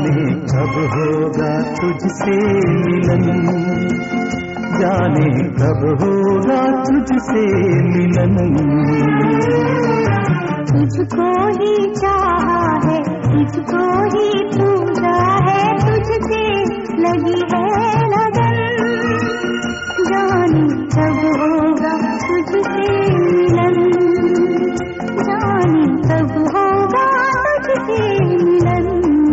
जाने कब होगा तुझसे मिलन, जाने कब होगा तुझसे मिलन। तुझको ही चाहा है, तुझको ही पूजा है, तुझसे लगी है लगन, जाने कब होगा तुझसे मिलन, जाने कब होगा तुझसे मिलन।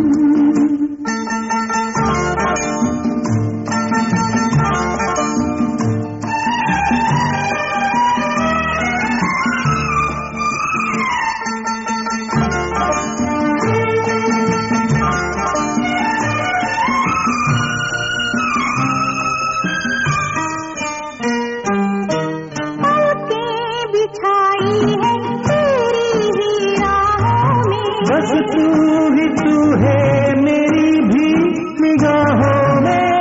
बस तू ही तू है मेरी भी निगाहों में,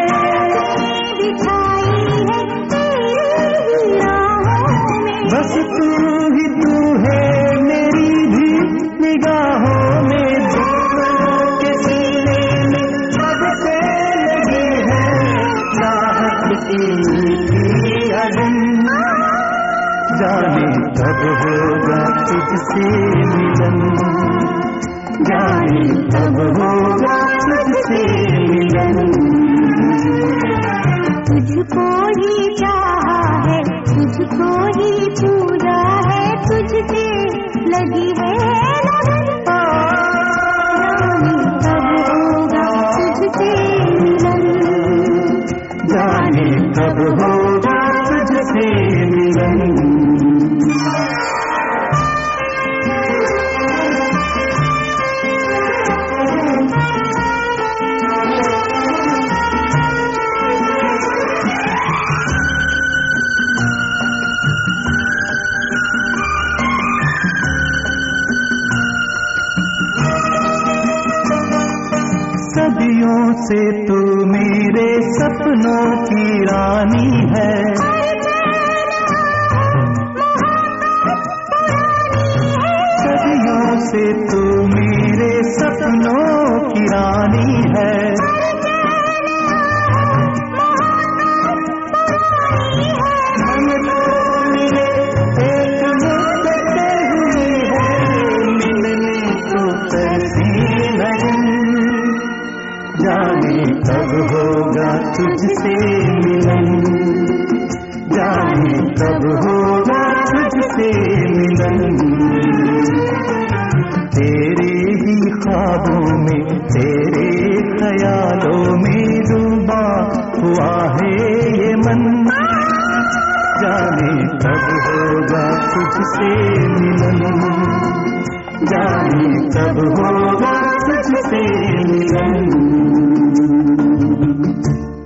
बस तू ही तू है मेरी भी निगाहों में। दोनों के सीने में कब से लगी है चाहत की अगन, जाने कब होगा तुझसे मिलन, जाने कब होगा तुझसे मिलन। तुझको ही चाहा है, तुझको ही पूजा है, तुझसे लगी है लगन, जाने कब होगा तुझसे मिलन, जाने कब होगा तुझसे मिलन। सदियों से तू मेरे सपनों की रानी है, सदियों से तू मेरे सपनों की रानी है। मन तो मिले एक मुद्दते हुए है, मिलने को कैसी लगन, जाने कब होगा तुझसे मिलन, जाने कब होगा तुझसे मिलन। तेरे ही ख्वाबों में, तेरे ख्यालों में डूबा हुआ है ये मन, जाने कब होगा तुझसे मिलन, जाने कब होगा तुझसे मिलन।